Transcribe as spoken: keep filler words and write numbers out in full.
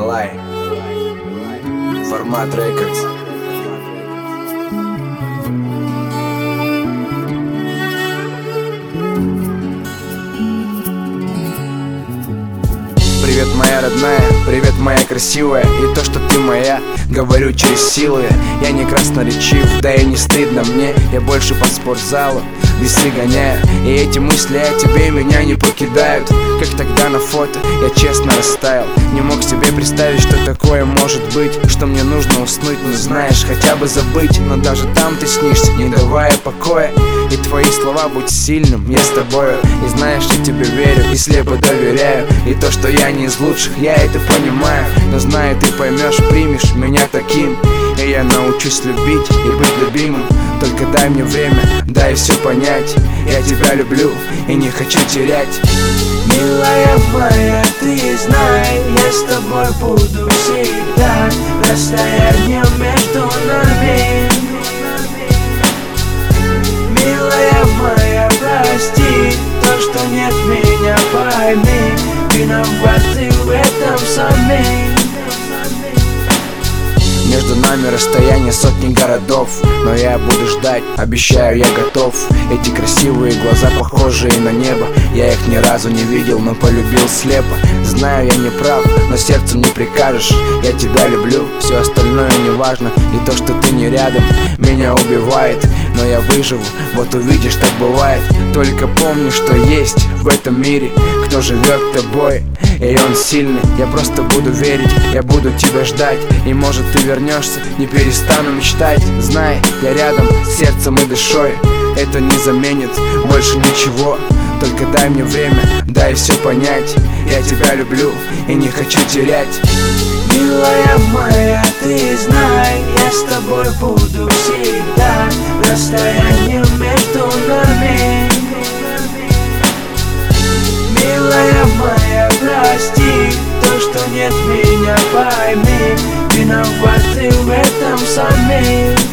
Илай, Формат Рекордс. Привет, моя родная, привет, моя красивая. И то, что ты моя, говорю через силы. Я не красноречив, да и не стыдно мне. Я больше по спортзалу весы гоняю, и эти мысли о тебе меня не покидают. Как тогда на фото, я честно растаял. Не мог себе представить, что такое может быть. Что мне нужно уснуть, ну знаешь, хотя бы забыть. Но даже там ты снишься, не давая покоя. И твои слова: будь сильным, я с тобою. И знаешь, я тебе верю и слепо доверяю. И то, что я не из лучших, я это понимаю. Но знаю, ты поймешь, примешь меня таким. И я научусь любить и быть любимым. Только дай мне время, дай все понять. Я тебя люблю и не хочу терять. Милая моя, ты знай, я с тобой буду всегда. Расстояние между нами. Милая моя, прости то, что нет меня, пойми. Виноваты в этом сами. Между нами расстояние сотни городов, но я буду ждать, обещаю, я готов. Эти красивые глаза, похожие на небо. Я их ни разу не видел, но полюбил слепо. Знаю, я не прав, но сердцем не прикажешь. Я тебя люблю, все остальное не важно. И то, что ты не рядом, меня убивает. Но я выживу, вот увидишь, так бывает. Только помни, что есть в этом мире кто живет тобой, и он сильный. Я просто буду верить, я буду тебя ждать. И может ты вернешься, не перестану мечтать. Знай, я рядом с сердцем и душой. Это не заменит больше ничего. Только дай мне время, дай все понять. Я тебя люблю и не хочу терять. Милая моя, ты знай, я с тобой буду всегда. Расстояние между нами. Милая моя, прости то, что нет меня, пойми. Виноваты в этом сами.